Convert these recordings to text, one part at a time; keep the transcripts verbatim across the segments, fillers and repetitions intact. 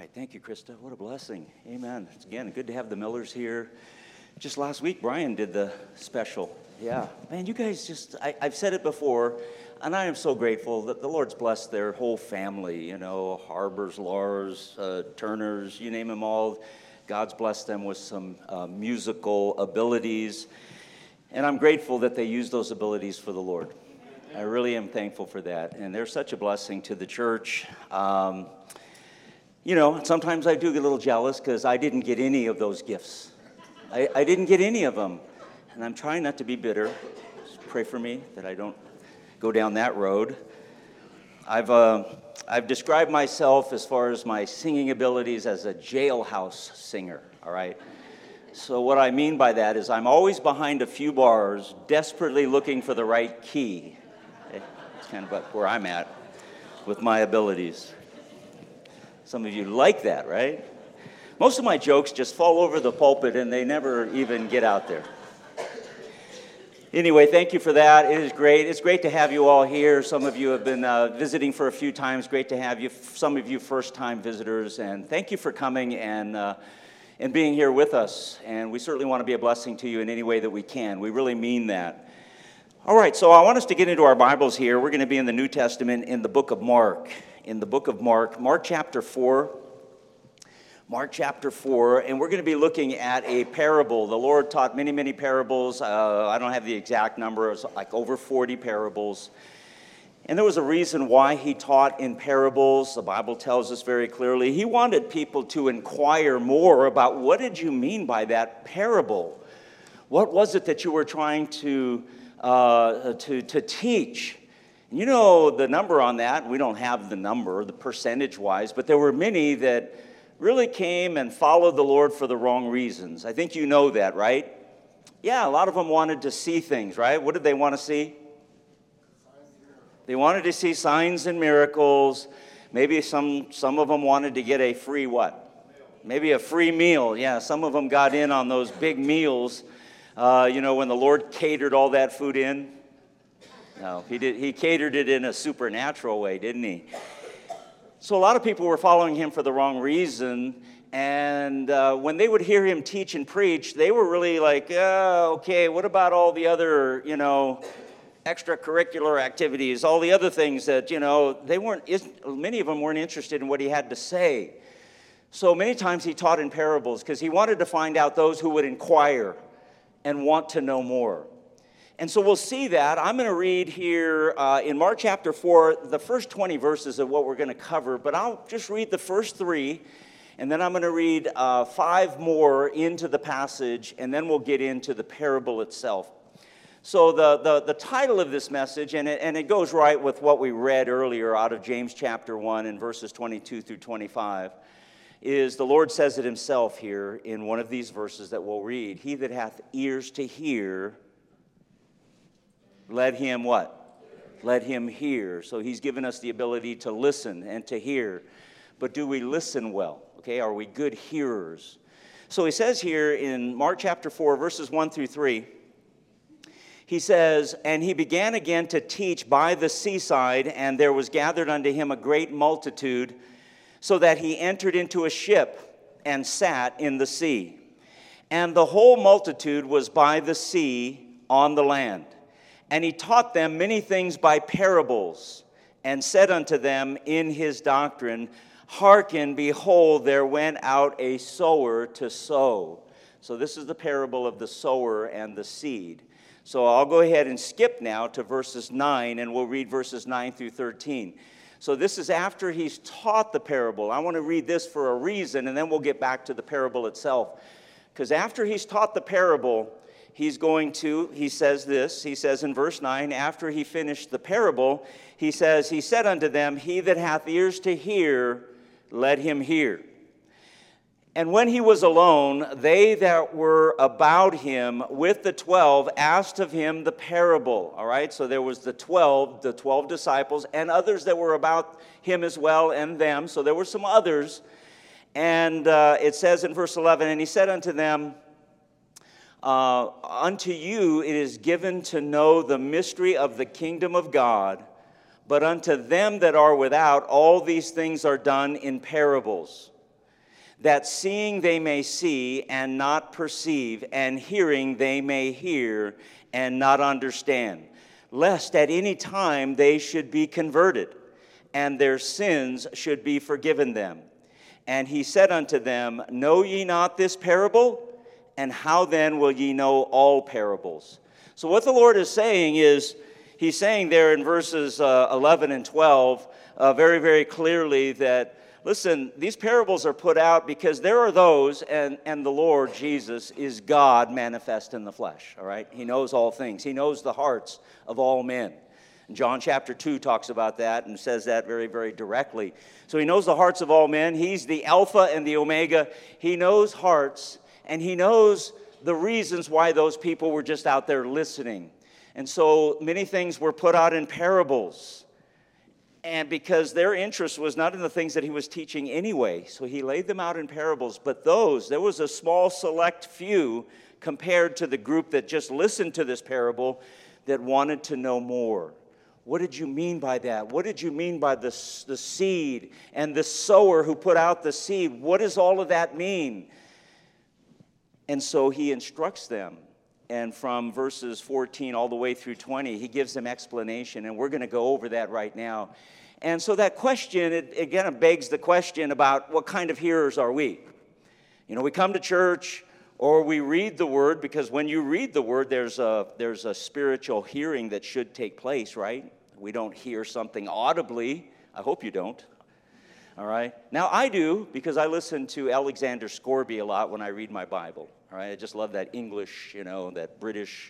right, thank you, Krista. What a blessing. Amen. It's, again, good to have the Millers here. Just last week, Brian did the special. Yeah. Man, you guys just, I, I've said it before, and I am so grateful that the Lord's blessed their whole family, you know, Harbers, Lars, uh, Turners, you name them all. God's blessed them with some uh, musical abilities, and I'm grateful that they use those abilities for the Lord. I really am thankful for that, and they're such a blessing to the church. Um, you know, sometimes I do get a little jealous because I didn't get any of those gifts. I, I didn't get any of them, and I'm trying not to be bitter. Just pray for me that I don't go down that road. I've uh, I've described myself as far as my singing abilities as a jailhouse singer, all right? So what I mean by that is I'm always behind a few bars, desperately looking for the right key. Okay? That's kind of where I'm at with my abilities. Some of you like that, right? Most of my jokes just fall over the pulpit and they never even get out there. Anyway, thank you for that. It is great. It's great to have you all here. Some of you have been uh, visiting for a few times. Great to have you. Some of you first-time visitors. And thank you for coming and uh, and being here with us. And we certainly want to be a blessing to you in any way that we can. We really mean that. All right, so I want us to get into our Bibles here. We're going to be in the New Testament in the book of Mark. In the book of Mark, Mark chapter four. Mark chapter four, and we're going to be looking at a parable. The Lord taught many, many parables. Uh, I don't have the exact number. It was like over forty parables. And there was a reason why he taught in parables. The Bible tells us very clearly. He wanted people to inquire more about what did you mean by that parable? What was it that you were trying to, uh, to, to teach? You know the number on that. We don't have the number, the percentage-wise, but there were many that really came and followed the Lord for the wrong reasons. I think you know that, right? Yeah, a lot of them wanted to see things, right? What did they want to see? They wanted to see signs and miracles. Maybe some, some of them wanted to get a free what? Maybe a free meal. Yeah, some of them got in on those big meals, uh, you know, when the Lord catered all that food in. No, he did. He catered it in a supernatural way, didn't he? So a lot of people were following him for the wrong reason, and uh, when they would hear him teach and preach, they were really like, oh, okay, what about all the other, you know, extracurricular activities, all the other things that, you know, they weren't, many of them weren't interested in what he had to say. So many times he taught in parables because he wanted to find out those who would inquire and want to know more. And so we'll see that. I'm going to read here uh, in Mark chapter four, the first twenty verses of what we're going to cover, but I'll just read the first three, and then I'm going to read uh, five more into the passage, and then we'll get into the parable itself. So the, the, the title of this message, and it, and it goes right with what we read earlier out of James chapter one and verses twenty-two through twenty-five, is the Lord says it himself here in one of these verses that we'll read. He that hath ears to hear, let him what? Let him hear. So he's given us the ability to listen and to hear. But do we listen well? Okay, are we good hearers? So he says here in Mark chapter four, verses one through three, he says, and he began again to teach by the seaside, and there was gathered unto him a great multitude, so that he entered into a ship and sat in the sea. And the whole multitude was by the sea on the land. And he taught them many things by parables, and said unto them in his doctrine, Hearken, behold, there went out a sower to sow. So this is the parable of the sower and the seed. So I'll go ahead and skip now to verses nine, and we'll read verses nine through thirteen. So this is after he's taught the parable. I want to read this for a reason, and then we'll get back to the parable itself. Because after he's taught the parable, he's going to, he says this, he says in verse nine, after he finished the parable, he says, he said unto them, He that hath ears to hear, let him hear. And when he was alone, they that were about him with the twelve asked of him the parable. All right, so there was the twelve, the twelve disciples, and others that were about him as well, and them. So there were some others. And uh, it says in verse eleven, and he said unto them, Uh, unto you it is given to know the mystery of the kingdom of God, but unto them that are without all these things are done in parables, that seeing they may see and not perceive, and hearing they may hear and not understand, lest at any time they should be converted, and their sins should be forgiven them. And he said unto them, Know ye not this parable? And how then will ye know all parables? So what the Lord is saying is, he's saying there in verses uh, eleven and twelve, uh, very, very clearly that, listen, these parables are put out because there are those, and, and the Lord Jesus is God manifest in the flesh, all right? He knows all things. He knows the hearts of all men. And John chapter two talks about that and says that very, very directly. So he knows the hearts of all men. He's the Alpha and the Omega. He knows hearts, and he knows the reasons why those people were just out there listening. And so many things were put out in parables. And because their interest was not in the things that he was teaching anyway, so he laid them out in parables. But those, there was a small select few compared to the group that just listened to this parable that wanted to know more. What did you mean by that? What did you mean by the, the seed and the sower who put out the seed? What does all of that mean? And so he instructs them. And from verses fourteen all the way through twenty, he gives them explanation. And we're going to go over that right now. And so that question, it again begs the question about what kind of hearers are we? You know, we come to church or we read the word, because when you read the word, there's a, there's a spiritual hearing that should take place, right? We don't hear something audibly. I hope you don't. All right? Now, I do, because I listen to Alexander Scourby a lot when I read my Bible. All right? I just love that English, you know, that British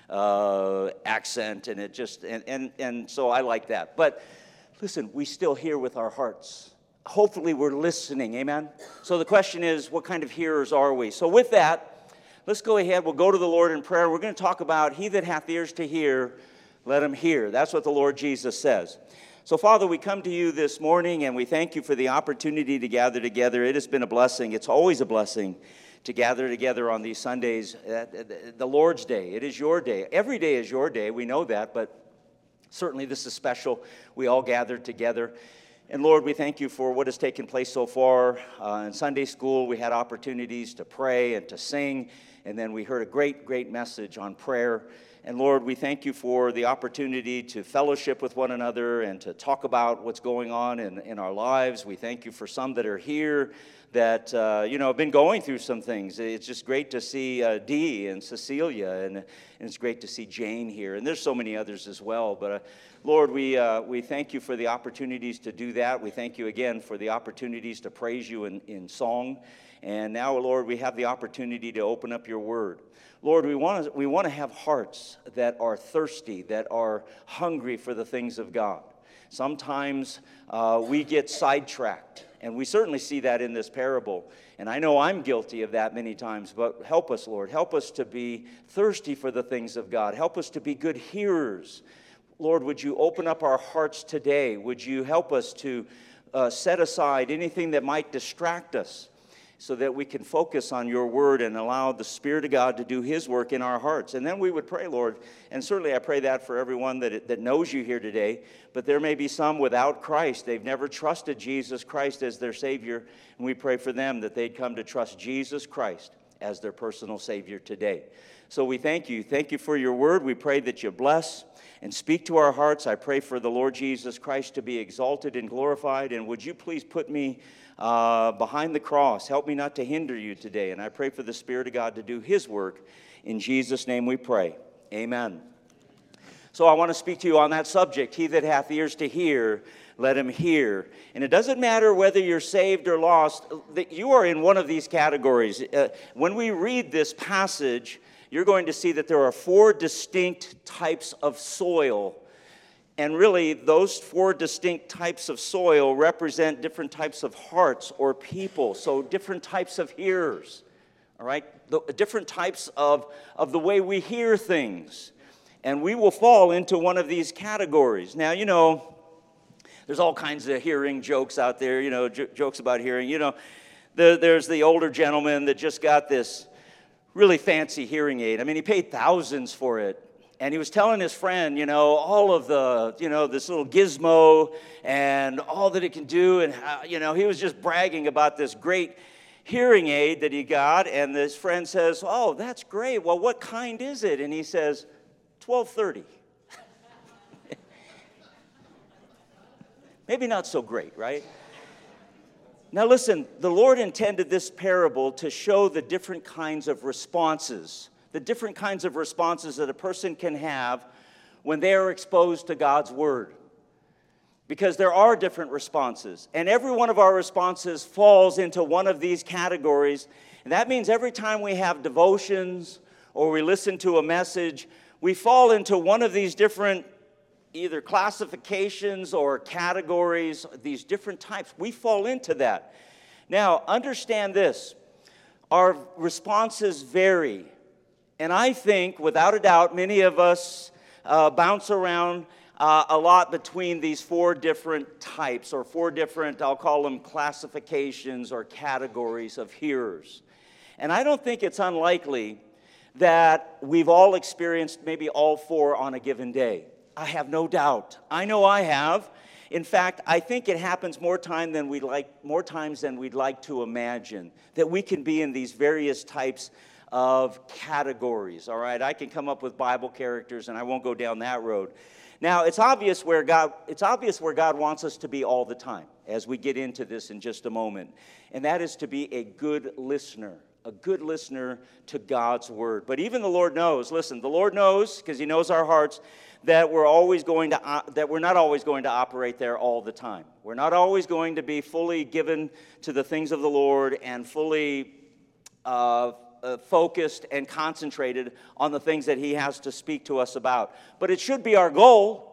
uh, accent, and it just, and, and, and so I like that. But listen, we still hear with our hearts. Hopefully we're listening, amen? So the question is, what kind of hearers are we? So with that, let's go ahead. We'll go to the Lord in prayer. We're going to talk about, he that hath ears to hear, let him hear. That's what the Lord Jesus says. So, Father, we come to you this morning, and we thank you for the opportunity to gather together. It has been a blessing. It's always a blessing to gather together on these Sundays, the Lord's Day. It is your day. Every day is your day. We know that, but certainly this is special. We all gathered together. And, Lord, we thank you for what has taken place so far. Uh, in Sunday school, we had opportunities to pray and to sing, and then we heard a great, great message on prayer. And Lord, we thank you for the opportunity to fellowship with one another and to talk about what's going on in, in our lives. We thank you for some that are here that, uh, you know, have been going through some things. It's just great to see uh, Dee and Cecilia, and, and it's great to see Jane here. And there's so many others as well. But, uh, Lord, we, uh, we thank you for the opportunities to do that. We thank you again for the opportunities to praise you in, in song. And now, Lord, we have the opportunity to open up your word. Lord, we want to we want to have hearts that are thirsty, that are hungry for the things of God. Sometimes uh, we get sidetracked, and we certainly see that in this parable. And I know I'm guilty of that many times, but help us, Lord. Help us to be thirsty for the things of God. Help us to be good hearers. Lord, would you open up our hearts today? Would you help us to uh, set aside anything that might distract us, so that we can focus on your word and allow the Spirit of God to do his work in our hearts. And then we would pray, Lord, and certainly I pray that for everyone that, that knows you here today, but there may be some without Christ. They've never trusted Jesus Christ as their Savior, and we pray for them that they'd come to trust Jesus Christ as their personal Savior today. So we thank you. Thank you for your word. We pray that you bless and speak to our hearts. I pray for the Lord Jesus Christ to be exalted and glorified, and would you please put me Uh, behind the cross. Help me not to hinder you today. And I pray for the Spirit of God to do his work. In Jesus' name we pray. Amen. So I want to speak to you on that subject. He that hath ears to hear, let him hear. And it doesn't matter whether you're saved or lost, that you are in one of these categories. Uh, when we read this passage, you're going to see that there are four distinct types of soil. And really, those four distinct types of soil represent different types of hearts or people. So different types of hearers, all right? The, different types of, of the way we hear things. And we will fall into one of these categories. Now, you know, there's all kinds of hearing jokes out there, you know, j- jokes about hearing. You know, the, there's the older gentleman that just got this really fancy hearing aid. I mean, he paid thousands for it. And he was telling his friend, you know, all of the, you know, this little gizmo and all that it can do. And, how, you know, he was just bragging about this great hearing aid that he got, and this friend says, oh, that's great. Well, what kind is it? And he says, twelve thirty. Maybe not so great, right? Now listen, the Lord intended this parable to show the different kinds of responses, the different kinds of responses that a person can have when they are exposed to God's word. Because there are different responses, and every one of our responses falls into one of these categories. And that means every time we have devotions or we listen to a message, we fall into one of these different either classifications or categories, these different types. We fall into that. Now, understand this. Our responses vary. And I think, without a doubt, many of us uh, bounce around Uh, a lot between these four different types, or four different, I'll call them classifications or categories of hearers. And I don't think it's unlikely that we've all experienced maybe all four on a given day. I have no doubt. I know I have. In fact, I think it happens more time than we'd like, more times than we'd like to imagine, that we can be in these various types of categories, all right? I can come up with Bible characters, and I won't go down that road. Now, it's obvious where God, it's obvious where God wants us to be all the time, as we get into this in just a moment. And that is to be a good listener, a good listener to God's word. But even the Lord knows, listen, the Lord knows, because he knows our hearts, that we're always going to, uh, that we're not always going to operate there all the time. We're not always going to be fully given to the things of the Lord and fully uh, Uh, focused and concentrated on the things that he has to speak to us about. But it should be our goal.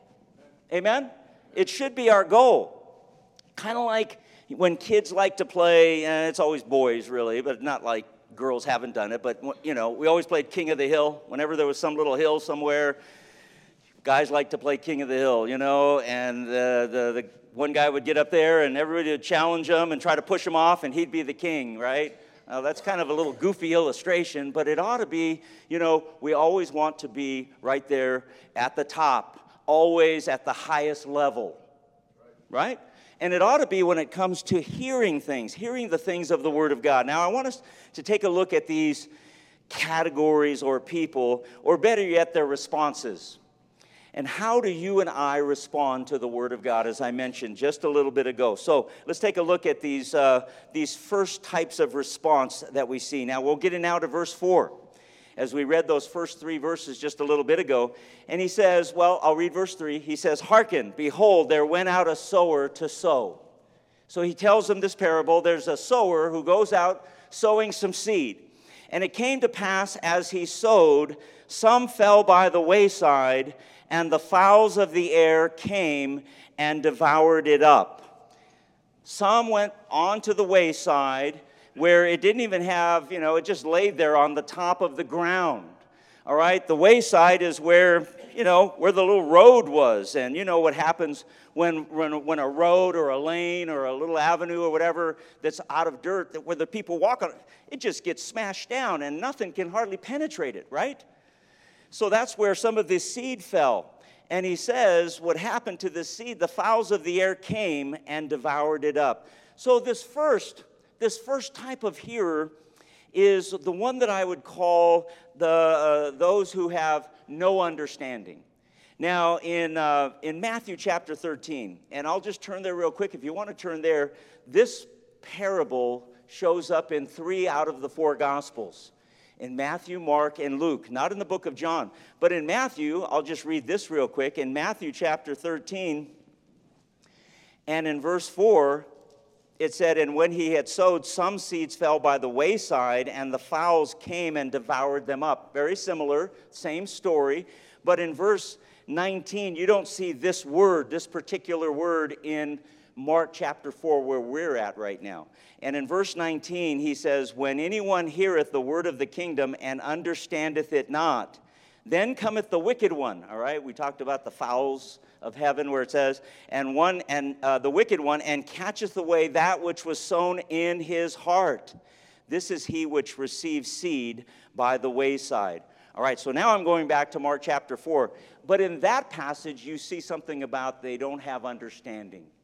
Amen? It should be our goal. Kind of like when kids like to play, and it's always boys really, but not like girls haven't done it, but you know, we always played King of the Hill. Whenever there was some little hill somewhere, guys like to play King of the Hill, you know, and the, the, the one guy would get up there and everybody would challenge him and try to push him off, and he'd be the king, right? Now, that's kind of a little goofy illustration, but it ought to be, you know, we always want to be right there at the top, always at the highest level, right? And it ought to be when it comes to hearing things, hearing the things of the Word of God. Now, I want us to take a look at these categories or people, or better yet, their responses. And how do you and I respond to the Word of God, as I mentioned just a little bit ago? So let's take a look at these, uh, these first types of response that we see. Now, we'll get in now to verse four, as we read those first three verses just a little bit ago. And he says, well, I'll read verse three. He says, hearken, behold, there went out a sower to sow. So he tells them this parable. There's a sower who goes out sowing some seed. And it came to pass as he sowed, some fell by the wayside, and the fowls of the air came and devoured it up. Some went onto the wayside where it didn't even have, you know, it just laid there on the top of the ground. All right, the wayside is where, you know, where the little road was. And you know what happens when, when, when a road or a lane or a little avenue or whatever that's out of dirt, that where the people walk on, it just gets smashed down and nothing can hardly penetrate it, right? So that's where some of this seed fell. And he says, what happened to this seed? The fowls of the air came and devoured it up. So this first, this first type of hearer is the one that I would call the uh, those who have no understanding. Now, in, uh, in Matthew chapter thirteen, and I'll just turn there real quick. If you want to turn there, this parable shows up in three out of the four Gospels. In Matthew, Mark, and Luke, not in the book of John. But in Matthew, I'll just read this real quick. In Matthew chapter thirteen, and in verse four, it said, and when he had sowed, some seeds fell by the wayside, and the fowls came and devoured them up. Very similar, same story. But in verse nineteen, you don't see this word, this particular word in Mark chapter four, where we're at right now. And in verse nineteen, he says, when anyone heareth the word of the kingdom and understandeth it not, then cometh the wicked one. All right, we talked about the fowls of heaven, where it says, and one and uh, the wicked one, and catcheth away that which was sown in his heart. This is he which receives seed by the wayside. All right, so now I'm going back to Mark chapter four. But in that passage, you see something about they don't have understanding.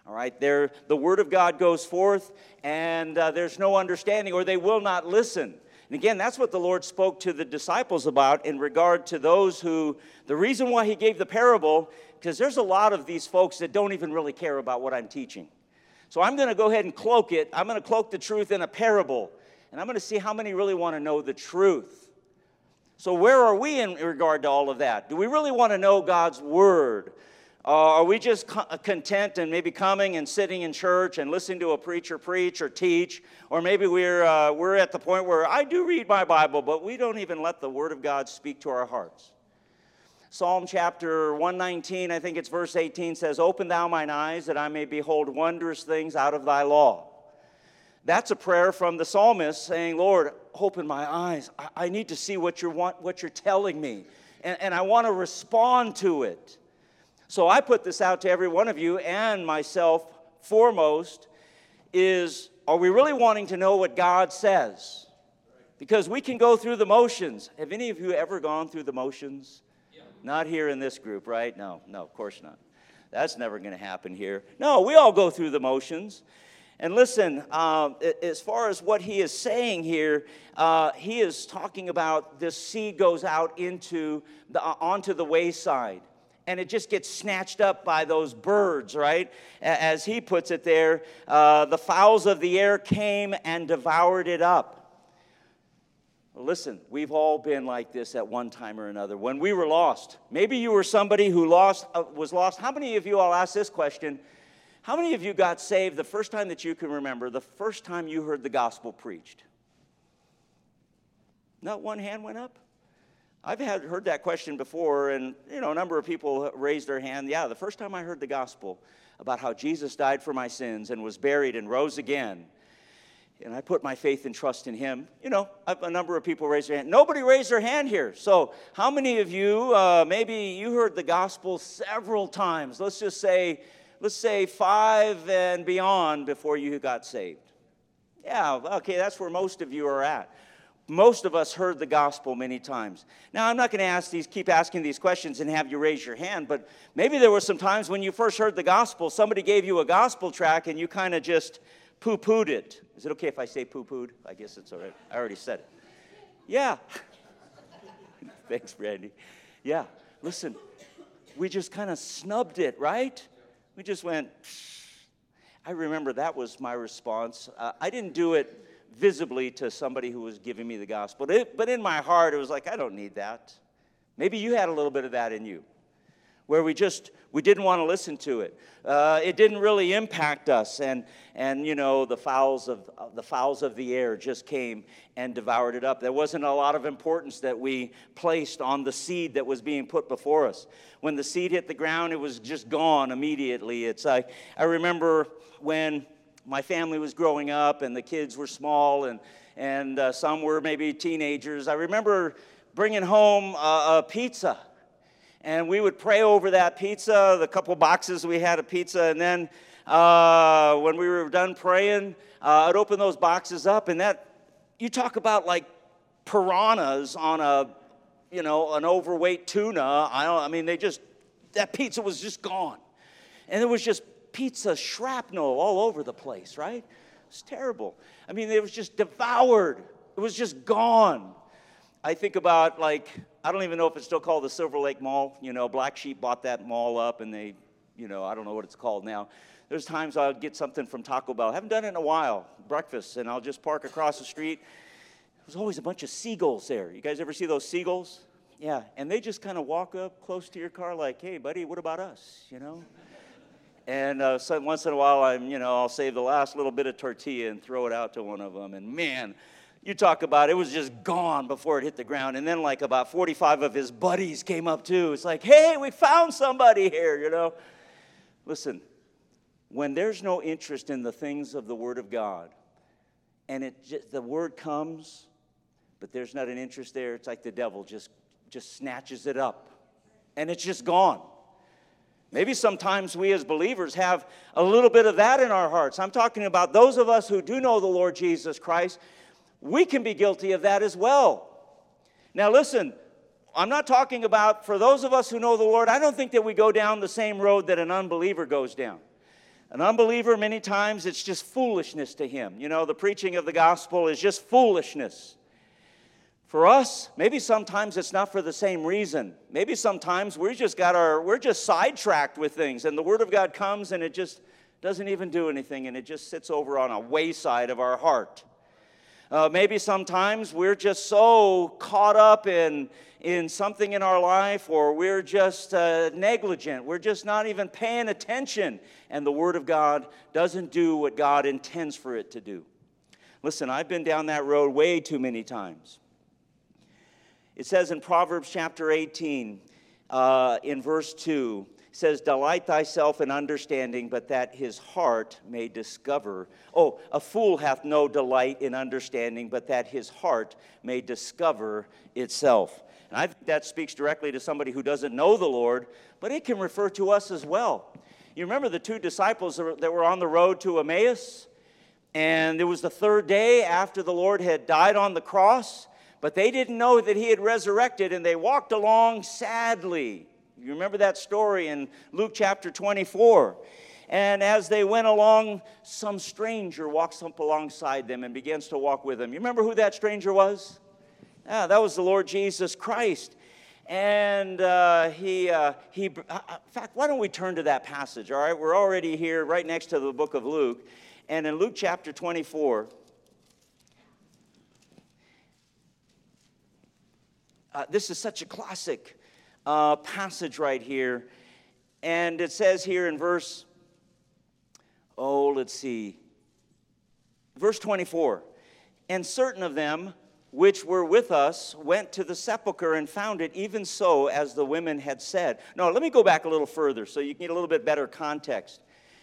All right, there, the word of God goes forth, and uh, there's no understanding, or they will not listen. And again, that's what the Lord spoke to the disciples about in regard to those who, the reason why he gave the parable, because there's a lot of these folks that don't even really care about what I'm teaching. So I'm going to go ahead and cloak it. I'm going to cloak the truth in a parable, and I'm going to see how many really want to know the truth. So where are we in regard to all of that? Do we really want to know God's word? Uh, are we just co- content and maybe coming and sitting in church and listening to a preacher preach or teach? Or maybe we're, uh, we're at the point where I do read my Bible, but we don't even let the Word of God speak to our hearts. Psalm chapter one nineteen, I think it's verse eighteen, says, "Open thou mine eyes that I may behold wondrous things out of thy law." That's a prayer from the psalmist saying, Lord, open my eyes. I, I need to see what you're, want, what you're telling me, and, and I want to respond to it. So I put this out to every one of you and myself foremost is, are we really wanting to know what God says? Because we can go through the motions. Have any of you ever gone through the motions? Yeah. Not here in this group, right? No, no, of course not. That's never going to happen here. No, we all go through the motions. And listen, uh, as far as what he is saying here, uh, he is talking about this seed goes out into the, uh, onto the wayside. And it just gets snatched up by those birds, right? As he puts it there, uh, the fowls of the air came and devoured it up. Well, listen, we've all been like this at one time or another. When we were lost, maybe you were somebody who lost, uh, was lost. How many of you, I'll ask this question, how many of you got saved the first time that you can remember, the first time you heard the gospel preached? Not one hand went up? I've had heard that question before, and you know, a number of people raised their hand. Yeah, the first time I heard the gospel about how Jesus died for my sins and was buried and rose again, and I put my faith and trust in him, you know, a number of people raised their hand. Nobody raised their hand here. So how many of you, uh, maybe you heard the gospel several times, let's just say, let's say five and beyond before you got saved? Yeah, okay, that's where most of you are at. Most of us heard the gospel many times. Now, I'm not going to ask these, keep asking these questions and have you raise your hand, but maybe there were some times when you first heard the gospel, somebody gave you a gospel tract and you kind of just poo-pooed it. Is it okay if I say poo-pooed? I guess it's all right. I already said it. Yeah. Thanks, Brandy. Yeah, listen, we just kind of snubbed it, right? We just went, psh. I remember that was my response. Uh, I didn't do it visibly to somebody who was giving me the gospel. It, but in my heart, it was like, I don't need that. Maybe you had a little bit of that in you, where we just, we didn't want to listen to it. Uh, it didn't really impact us, and, and you know, the fowls of, uh, the fowls of the air just came and devoured it up. There wasn't a lot of importance that we placed on the seed that was being put before us. When the seed hit the ground, it was just gone immediately. It's like, I remember when my family was growing up and the kids were small and, and uh, some were maybe teenagers. I remember bringing home a, a pizza, and we would pray over that pizza, the couple boxes we had of pizza, and then uh, when we were done praying, uh, I'd open those boxes up, and that, you talk about like piranhas on a, you know, an overweight tuna. I don't, I mean, they just, that pizza was just gone. And it was just pizza shrapnel all over the place, right? It was terrible. I mean, it was just devoured. It was just gone. I think about, like, I don't even know if it's still called the Silver Lake Mall. You know, Black Sheep bought that mall up, and they, you know, I don't know what it's called now. There's times I'll get something from Taco Bell. I haven't done it in a while, breakfast, and I'll just park across the street. There's always a bunch of seagulls there. You guys ever see those seagulls? Yeah, and they just kind of walk up close to your car like, hey, buddy, what about us, you know? And uh, so once in a while, I'm, you know, I'll save the last little bit of tortilla and throw it out to one of them. And man, you talk about it, it was just gone before it hit the ground. And then like about forty-five of his buddies came up too. It's like, hey, we found somebody here, you know. Listen, when there's no interest in the things of the Word of God, and it just, the Word comes, but there's not an interest there, it's like the devil just, just snatches it up. And it's just gone. Maybe sometimes we as believers have a little bit of that in our hearts. I'm talking about those of us who do know the Lord Jesus Christ. We can be guilty of that as well. Now listen, I'm not talking about, for those of us who know the Lord, I don't think that we go down the same road that an unbeliever goes down. An unbeliever, many times, it's just foolishness to him. You know, the preaching of the gospel is just foolishness. For us, maybe sometimes it's not for the same reason. Maybe sometimes we just got our, we're just sidetracked with things, and the Word of God comes and it just doesn't even do anything, and it just sits over on a wayside of our heart. Uh, maybe sometimes we're just so caught up in, in something in our life, or we're just uh, negligent. We're just not even paying attention, and the Word of God doesn't do what God intends for it to do. Listen, I've been down that road way too many times. It says in Proverbs chapter eighteen, uh, in verse two, it says, "Delight thyself in understanding, but that his heart may discover." Oh, a fool hath no delight in understanding, but that his heart may discover itself. And I think that speaks directly to somebody who doesn't know the Lord, but it can refer to us as well. You remember the two disciples that were on the road to Emmaus? And it was the third day after the Lord had died on the cross. But they didn't know that he had resurrected, and they walked along sadly. You remember that story in Luke chapter twenty-four. And as they went along, some stranger walks up alongside them and begins to walk with them. You remember who that stranger was? Yeah, that was the Lord Jesus Christ. And uh, he, uh, he, uh, in fact, why don't we turn to that passage, all right? We're already here right next to the book of Luke. And in Luke chapter twenty-four, Uh, this is such a classic uh, passage right here. And it says here in verse, oh, let's see, verse twenty-four. "And certain of them which were with us went to the sepulchre and found it even so as the women had said." No, let me go back a little further so you can get a little bit better context.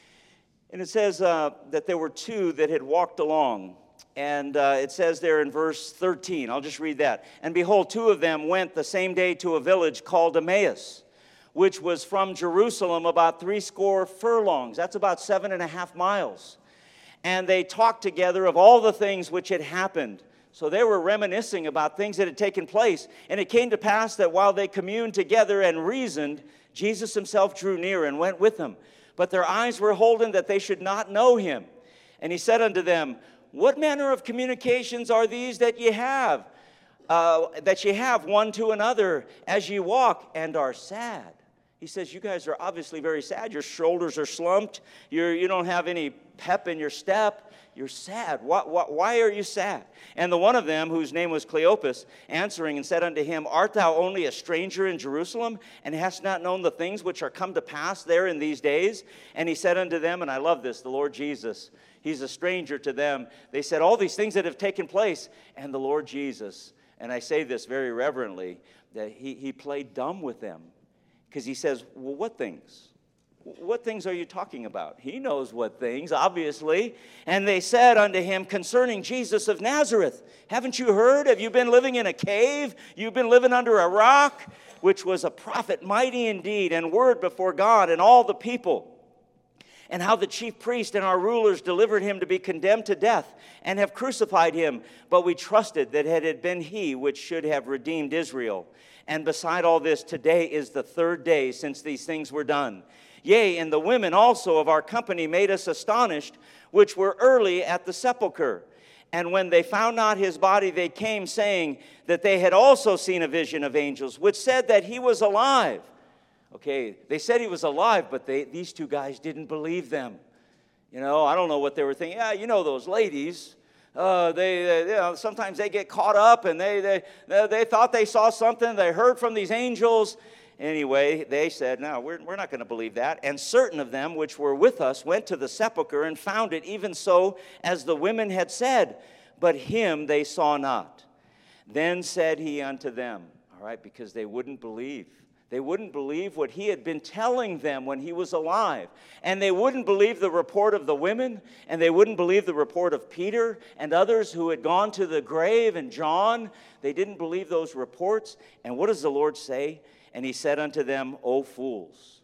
And it says uh, that there were two that had walked along. And uh, it says there in verse thirteen, I'll just read that. "And behold, two of them went the same day to a village called Emmaus, which was from Jerusalem about threescore furlongs." That's about seven and a half miles. "And they talked together of all the things which had happened." So they were reminiscing about things that had taken place. "And it came to pass that while they communed together and reasoned, Jesus himself drew near and went with them. But their eyes were holden that they should not know him. And he said unto them, What manner of communications are these that ye have, uh, that ye have one to another as ye walk and are sad?" He says, you guys are obviously very sad. Your shoulders are slumped. You're, you don't have any pep in your step. You're sad. Why, why, why are you sad? "And the one of them, whose name was Cleopas, answering and said unto him, Art thou only a stranger in Jerusalem, and hast not known the things which are come to pass there in these days? And he said unto them," and I love this, the Lord Jesus, he's a stranger to them. They said, "All these things that have taken place." And the Lord Jesus, and I say this very reverently, that he, he played dumb with them. Because he says, well, what things? What things are you talking about? He knows what things, obviously. "And they said unto him, Concerning Jesus of Nazareth, haven't you heard? Have you been living in a cave? You've been living under a rock? Which was a prophet mighty indeed, and word before God and all the people. And how the chief priest and our rulers delivered him to be condemned to death, and have crucified him. But we trusted that it had been he which should have redeemed Israel. And beside all this, today is the third day since these things were done. Yea, and the women also of our company made us astonished, which were early at the sepulchre. And when they found not his body, they came, saying that they had also seen a vision of angels, which said that he was alive." Okay, they said he was alive, but they, these two guys didn't believe them. You know, I don't know what they were thinking. Yeah, you know those ladies. Uh, they, they, you know, sometimes they get caught up, and they, they, they, they thought they saw something. They heard from these angels. Anyway, they said, no, we're, we're not going to believe that. "And certain of them which were with us went to the sepulchre and found it even so as the women had said, but him they saw not. Then said he unto them," all right, because they wouldn't believe. They wouldn't believe what he had been telling them when he was alive. And they wouldn't believe the report of the women, and they wouldn't believe the report of Peter and others who had gone to the grave, and John. They didn't believe those reports. And what does the Lord say? "And he said unto them, O fools,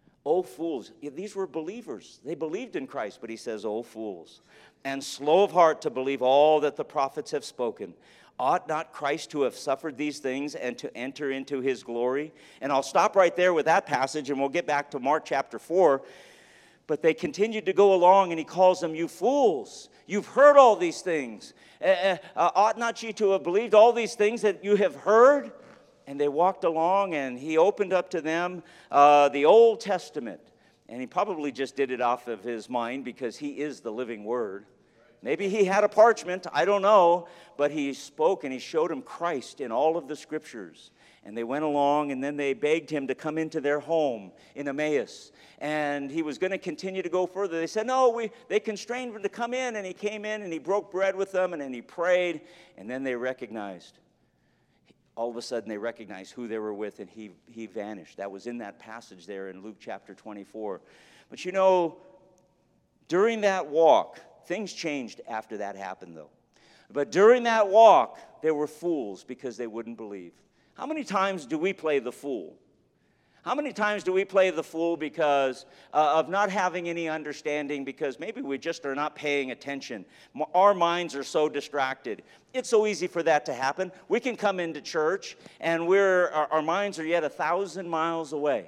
O fools." These were believers. They believed in Christ, but he says, "O fools, and slow of heart to believe all that the prophets have spoken. Ought not Christ to have suffered these things and to enter into his glory?" And I'll stop right there with that passage, and we'll get back to Mark chapter four. But they continued to go along, and he calls them, you fools. You've heard all these things. Uh, uh, ought not you to have believed all these things that you have heard? And they walked along, and he opened up to them uh, the Old Testament. And he probably just did it off of his mind because he is the living word. Maybe he had a parchment, I don't know. But he spoke, and he showed them Christ in all of the scriptures. And they went along, and then they begged him to come into their home in Emmaus. And he was going to continue to go further. They said, no, we, they constrained him to come in. And he came in, and he broke bread with them, and then he prayed. And then they recognized. All of a sudden, they recognized who they were with, and he, he vanished. That was in that passage there in Luke chapter twenty-four. But you know, during that walk, things changed after that happened, though. But during that walk, they were fools because they wouldn't believe. How many times do we play the fool? How many times do we play the fool because uh, of not having any understanding, because maybe we just are not paying attention? Our minds are so distracted. It's so easy for that to happen. We can come into church and we're, our, our minds are yet a thousand miles away.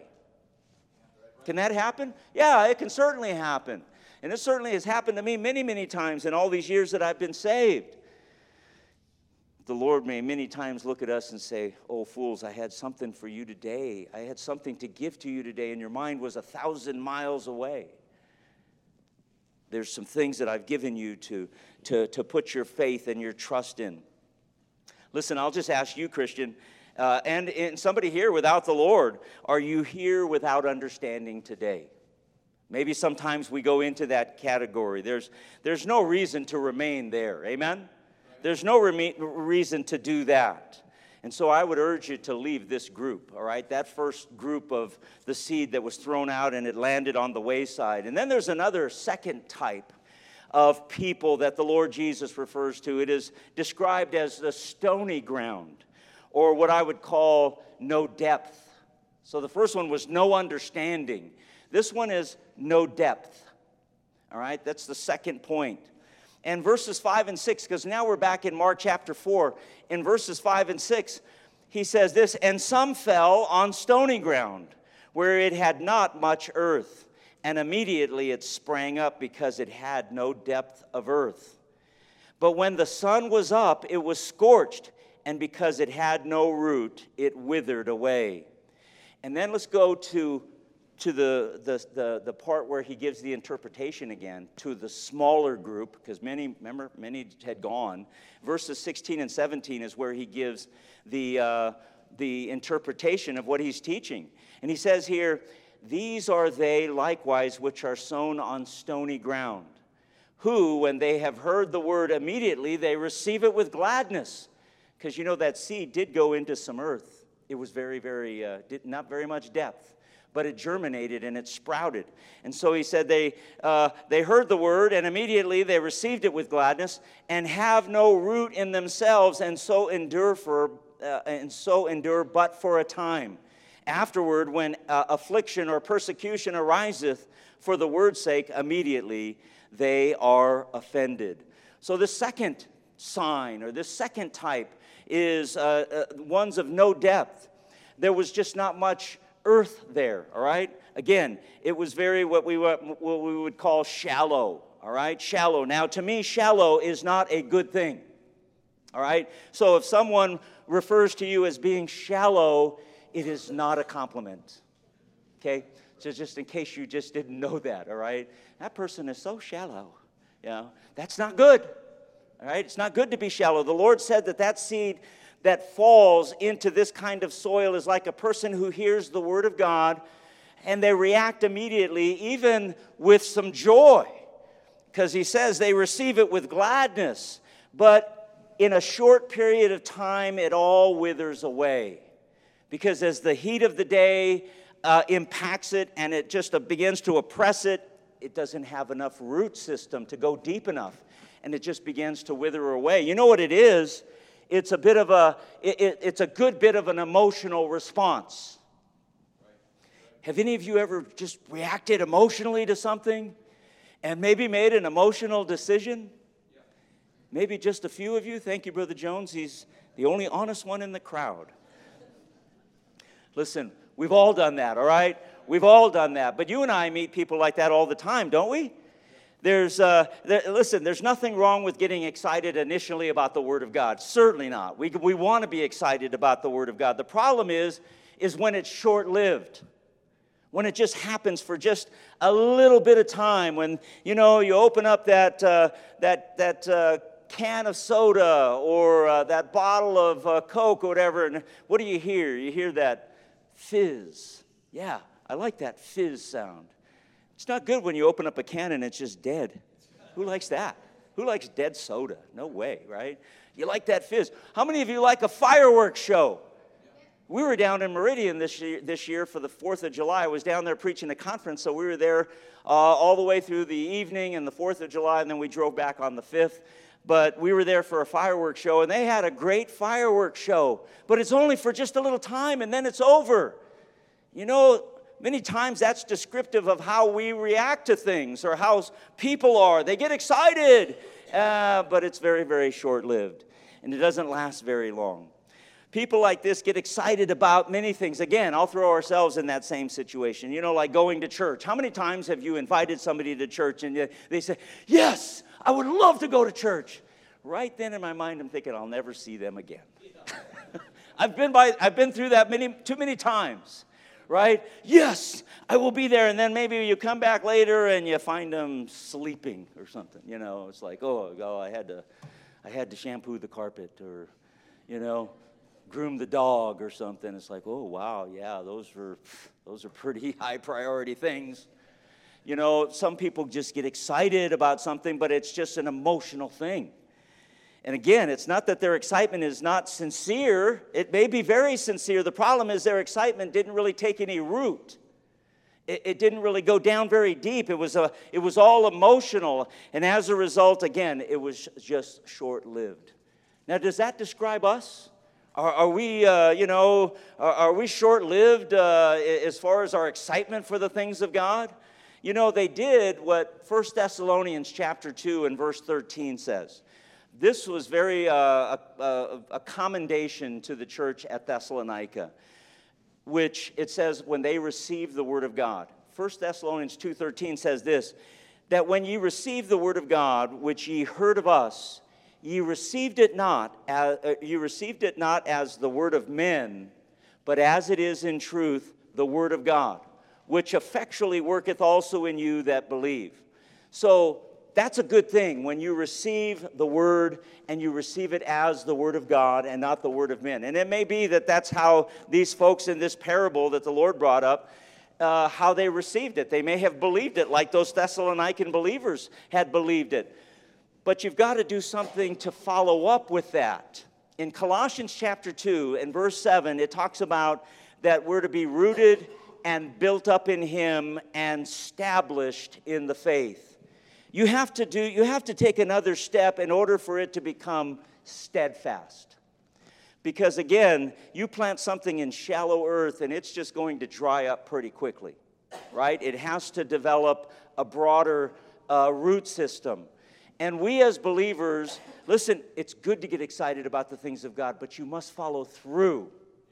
Can that happen? Yeah, it can certainly happen. And it certainly has happened to me many, many times in all these years that I've been saved. The Lord may many times look at us and say, oh, fools, I had something for you today. I had something to give to you today, and your mind was a thousand miles away. There's some things that I've given you to, to, to put your faith and your trust in. Listen, I'll just ask you, Christian, uh, and, and somebody here without the Lord, are you here without understanding today? Maybe sometimes we go into that category. There's, there's no reason to remain there. Amen? There's no re- reason to do that. And so I would urge you to leave this group, all right? That first group of the seed that was thrown out and it landed on the wayside. And then there's another second type of people that the Lord Jesus refers to. It is described as the stony ground, or what I would call no depth. So the first one was no understanding. This one is no depth, all right? That's the second point. And verses five and six, because now we're back in Mark chapter four. In verses five and six, he says this, and some fell on stony ground, where it had not much earth. And immediately it sprang up, because it had no depth of earth. But when the sun was up, it was scorched, and because it had no root, it withered away. And then let's go to to the, the, the, the part where he gives the interpretation again, to the smaller group, because many, remember, many had gone. Verses sixteen and seventeen is where he gives the, uh, the interpretation of what he's teaching. And he says here, these are they likewise which are sown on stony ground, who, when they have heard the word, immediately they receive it with gladness. Because you know that seed did go into some earth. It was very, very, uh, did not very much depth. But it germinated and it sprouted. And so he said they, uh, they heard the word, and immediately they received it with gladness, and have no root in themselves, and so endure for uh, and so endure but for a time. Afterward, when uh, affliction or persecution ariseth for the word's sake, immediately they are offended. So the second sign, or this second type, is uh, uh, ones of no depth. There was just not much earth there, all right? Again, it was very what we, what we would call shallow, all right? Shallow. Now, to me, shallow is not a good thing, all right? So if someone refers to you as being shallow, it is not a compliment, okay? So just in case you just didn't know that, all right? That person is so shallow, you know? That's not good, all right? It's not good to be shallow. The Lord said that that seed that falls into this kind of soil is like a person who hears the word of God and they react immediately, even with some joy, because he says they receive it with gladness, but in a short period of time it all withers away, because as the heat of the day uh, impacts it and it just uh, begins to oppress it, it doesn't have enough root system to go deep enough, and it just begins to wither away. You know what it is? It's a bit of a, it, it, it's a good bit of an emotional response. Have any of you ever just reacted emotionally to something and maybe made an emotional decision? Maybe just a few of you. Thank you, Brother Jones. He's the only honest one in the crowd. Listen, we've all done that, all right? We've all done that. But you and I meet people like that all the time, don't we? There's, uh, there, listen, there's nothing wrong with getting excited initially about the Word of God. Certainly not. We, we want to be excited about the Word of God. The problem is, is when it's short-lived. When it just happens for just a little bit of time. When, you know, you open up that, uh, that, that uh, can of soda or uh, that bottle of uh, Coke or whatever, and what do you hear? You hear that fizz. Yeah, I like that fizz sound. It's not good when you open up a can and it's just dead. Who likes that? Who likes dead soda? No way, right? You like that fizz. How many of you like a fireworks show? We were down in Meridian this year, this year for the fourth of July. I was down there preaching a conference, so we were there uh, all the way through the evening and the fourth of July, and then we drove back on the fifth. But we were there for a fireworks show, and they had a great fireworks show. But it's only for just a little time, and then it's over. You know, many times that's descriptive of how we react to things or how people are. They get excited, uh, but it's very, very short-lived, and it doesn't last very long. People like this get excited about many things. Again, I'll throw ourselves in that same situation. You know, like going to church. How many times have you invited somebody to church and they say, yes, I would love to go to church. Right then in my mind, I'm thinking, I'll never see them again. I've been by, I've been through that many, too many times. Right? Yes, I will be there. And then maybe you come back later and you find them sleeping or something. You know, it's like, oh, oh I had to, I had to shampoo the carpet or, you know, groom the dog or something. It's like, oh, wow, yeah, those are, those are pretty high priority things. You know, some people just get excited about something, but it's just an emotional thing. And again, it's not that their excitement is not sincere. It may be very sincere. The problem is their excitement didn't really take any root. It, it didn't really go down very deep. It was, a, it was all emotional. And as a result, again, it was just short-lived. Now, does that describe us? Are, are we, uh, you know, are, are we short-lived uh, as far as our excitement for the things of God? You know, they did what First Thessalonians chapter two and verse thirteen says. This was very uh, a, a, a commendation to the church at Thessalonica, which it says when they received the word of God. First Thessalonians two thirteen says this, that when ye received the word of God, which ye heard of us, ye received it not as, uh, ye received it not as the word of men, but as it is in truth the word of God, which effectually worketh also in you that believe. So that's a good thing when you receive the word and you receive it as the word of God and not the word of men. And it may be that that's how these folks in this parable that the Lord brought up, uh, how they received it. They may have believed it like those Thessalonican believers had believed it. But you've got to do something to follow up with that. In Colossians chapter two and verse seven, it talks about that we're to be rooted and built up in Him and established in the faith. You have to do, you have to take another step in order for it to become steadfast. Because again, you plant something in shallow earth and it's just going to dry up pretty quickly, right? It has to develop a broader uh, root system. And we as believers, listen, it's good to get excited about the things of God, but you must follow through.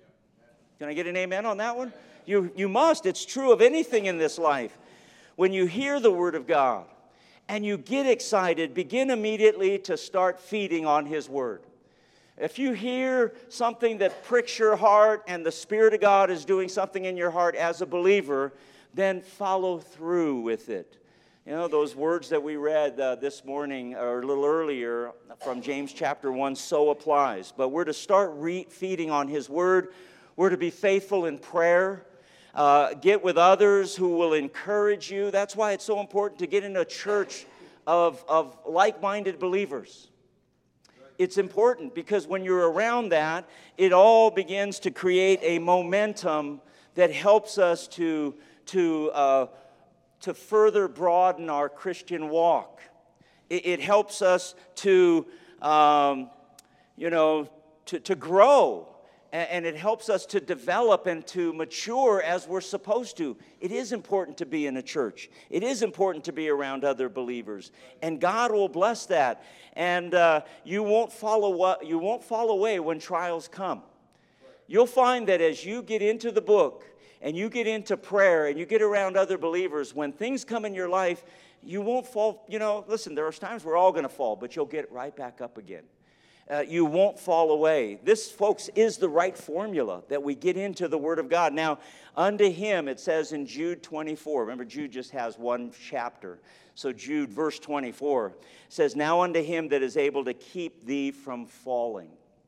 Can I get an amen on that one? You, you must. It's true of anything in this life. When you hear the word of God and you get excited, begin immediately to start feeding on His word. If you hear something that pricks your heart and the Spirit of God is doing something in your heart as a believer, then follow through with it. You know, those words that we read uh, this morning or a little earlier from James chapter one so applies. But we're to start re- feeding on His word. We're to be faithful in prayer. Uh, get with others who will encourage you. That's why it's so important to get in a church of, of like-minded believers. It's important because when you're around that, it all begins to create a momentum that helps us to, to uh, to further broaden our Christian walk. It, it helps us to, um, you know, to, to grow. And, and it helps us to develop and to mature as we're supposed to. It is important to be in a church. It is important to be around other believers. And God will bless that. And uh, you won't fall, you won't fall away when trials come. You'll find that as you get into the book, and you get into prayer and you get around other believers, when things come in your life, you won't fall. You know, listen, there are times we're all going to fall, but you'll get right back up again. Uh, you won't fall away. This, folks, is the right formula that we get into the Word of God. Now, unto him, it says in Jude twenty-four. Remember, Jude just has one chapter. So Jude, verse twenty-four, says, now unto him that is able to keep thee from falling.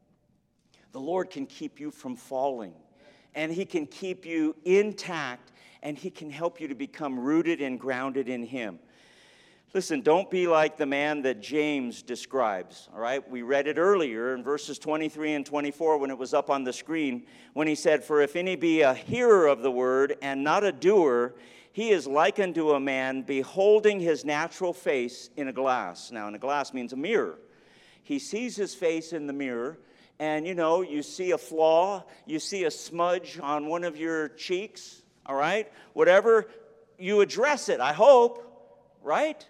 The Lord can keep you from falling. And he can keep you intact. And he can help you to become rooted and grounded in him. Listen, don't be like the man that James describes, all right? We read it earlier in verses twenty-three and twenty-four when it was up on the screen, when he said, for if any be a hearer of the word and not a doer, he is like unto a man beholding his natural face in a glass. Now, in a glass means a mirror. He sees his face in the mirror, and, you know, you see a flaw, you see a smudge on one of your cheeks, all right? Whatever, you address it, I hope, right?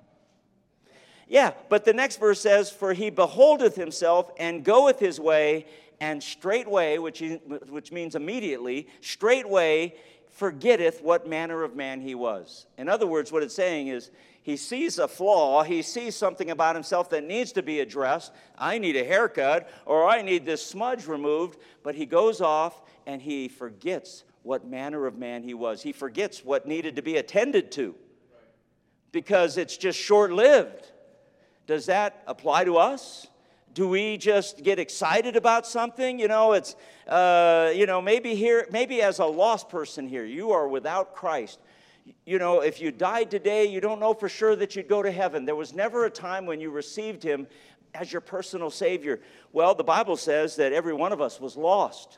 Yeah, but the next verse says, for he beholdeth himself and goeth his way, and straightway, which, is, which means immediately, straightway forgetteth what manner of man he was. In other words, what it's saying is, he sees a flaw, he sees something about himself that needs to be addressed. I need a haircut, or I need this smudge removed, but he goes off and he forgets what manner of man he was. He forgets what needed to be attended to, because it's just short-lived. Does that apply to us? Do we just get excited about something? You know, it's, uh, you know, maybe here, maybe as a lost person here, you are without Christ. You know, if you died today, you don't know for sure that you'd go to heaven. There was never a time when you received him as your personal Savior. Well, the Bible says that every one of us was lost.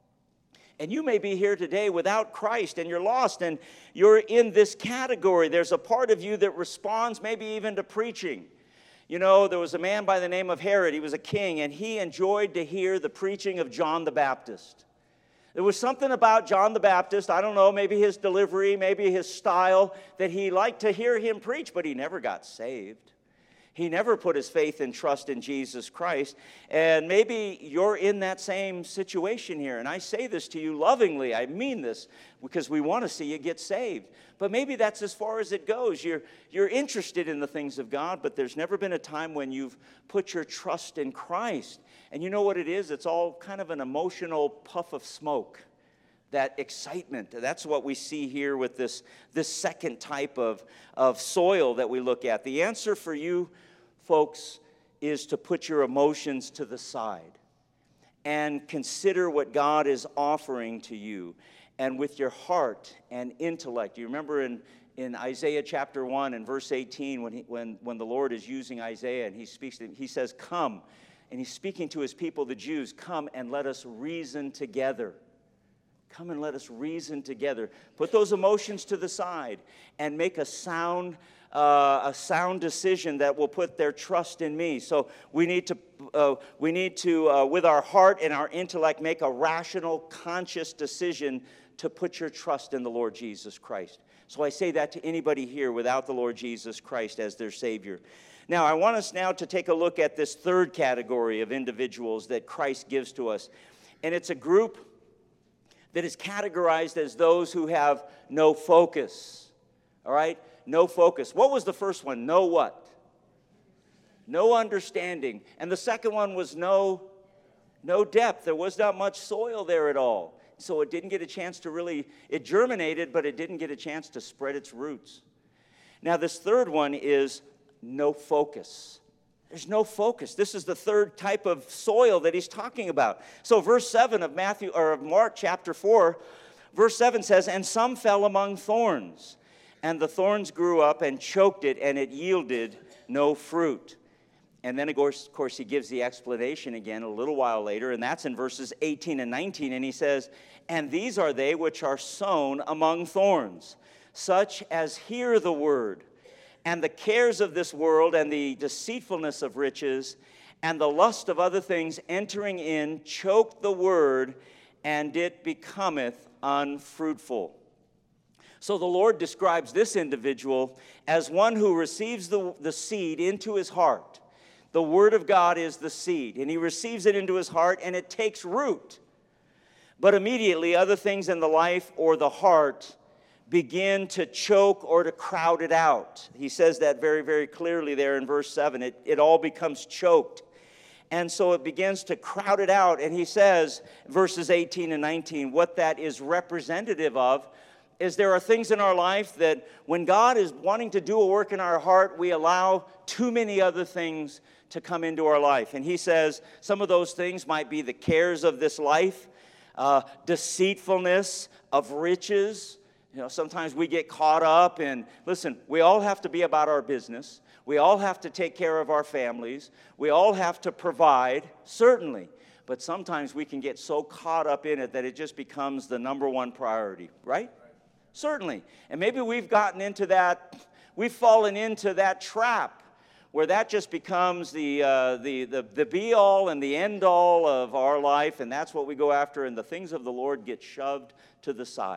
And you may be here today without Christ, and you're lost, and you're in this category. There's a part of you that responds maybe even to preaching. You know, there was a man by the name of Herod. He was a king, and he enjoyed to hear the preaching of John the Baptist. There was something about John the Baptist, I don't know, maybe his delivery, maybe his style, that he liked to hear him preach, but he never got saved. He never put his faith and trust in Jesus Christ. And maybe you're in that same situation here. And I say this to you lovingly. I mean this because we want to see you get saved. But maybe that's as far as it goes. You're, you're interested in the things of God, but there's never been a time when you've put your trust in Christ. And you know what it is? It's all kind of an emotional puff of smoke. That excitement. That's what we see here with this, this second type of, of soil that we look at. The answer for you, folks, is to put your emotions to the side and consider what God is offering to you. And with your heart and intellect. You remember in, in Isaiah chapter one and verse eighteen when, he, when, when the Lord is using Isaiah and he speaks to him, he says, come. And he's speaking to his people, the Jews, come and let us reason together. Come and let us reason together. Put those emotions to the side and make a sound, uh, a sound decision that will put their trust in me. So we need to, uh, we need to, uh, with our heart and our intellect, make a rational, conscious decision to put your trust in the Lord Jesus Christ. So I say that to anybody here without the Lord Jesus Christ as their Savior. Now, I want us now to take a look at this third category of individuals that Christ gives to us. And it's a group that is categorized as those who have no focus. All right? No focus. What was the first one? No what? No understanding. And the second one was no, no depth. There was not much soil there at all. So it didn't get a chance to really, it germinated, but it didn't get a chance to spread its roots. Now this third one is no focus. There's no focus. This is the third type of soil that he's talking about. So verse seven of Matthew or of Mark chapter four, verse seven says, and some fell among thorns, and the thorns grew up and choked it, and it yielded no fruit. And then, of course, of course, he gives the explanation again a little while later, and that's in verses eighteen and nineteen, and he says, and these are they which are sown among thorns, such as hear the word, and the cares of this world and the deceitfulness of riches and the lust of other things entering in choke the word, and it becometh unfruitful. So the Lord describes this individual as one who receives the, the seed into his heart. The word of God is the seed, and he receives it into his heart, and it takes root. But immediately other things in the life or the heart begin to choke or to crowd it out. He says that very, very clearly there in verse seven. It, it all becomes choked. And so it begins to crowd it out. And he says, verses eighteen and nineteen, what that is representative of is there are things in our life that when God is wanting to do a work in our heart, we allow too many other things to come into our life. And he says some of those things might be the cares of this life, uh, deceitfulness of riches. You know, sometimes we get caught up in, listen, we all have to be about our business. We all have to take care of our families. We all have to provide, certainly. But sometimes we can get so caught up in it that it just becomes the number one priority, right? Certainly. And maybe we've gotten into that, we've fallen into that trap where that just becomes the, uh, the, the, the be-all and the end-all of our life, and that's what we go after, and the things of the Lord get shoved to the side.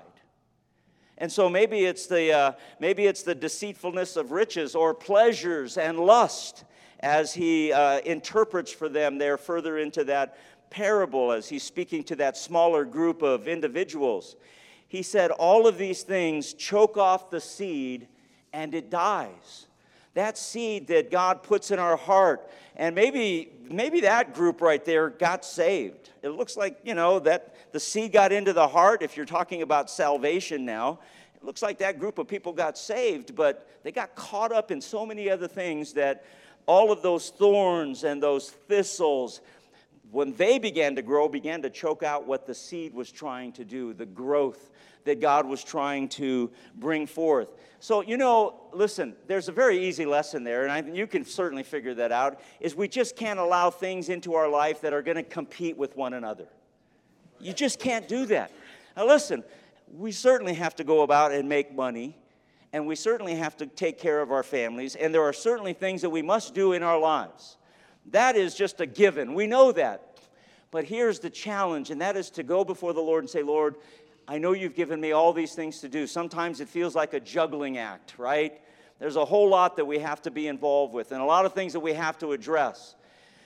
And so maybe it's the uh, maybe it's the deceitfulness of riches or pleasures and lust, as he uh, interprets for them there further into that parable, as he's speaking to that smaller group of individuals. He said, all of these things choke off the seed, and it dies. That seed that God puts in our heart, and maybe maybe that group right there got saved. It looks like, you know, that the seed got into the heart. If you're talking about salvation now, it looks like that group of people got saved, but they got caught up in so many other things that all of those thorns and those thistles, when they began to grow, began to choke out what the seed was trying to do, the growth that God was trying to bring forth. So, you know, listen, there's a very easy lesson there, and I, you can certainly figure that out, is we just can't allow things into our life that are going to compete with one another. You just can't do that. Now, listen, we certainly have to go about and make money, and we certainly have to take care of our families, and there are certainly things that we must do in our lives. That is just a given. We know that. But here's the challenge, and that is to go before the Lord and say, Lord, I know you've given me all these things to do. Sometimes it feels like a juggling act, right? There's a whole lot that we have to be involved with and a lot of things that we have to address.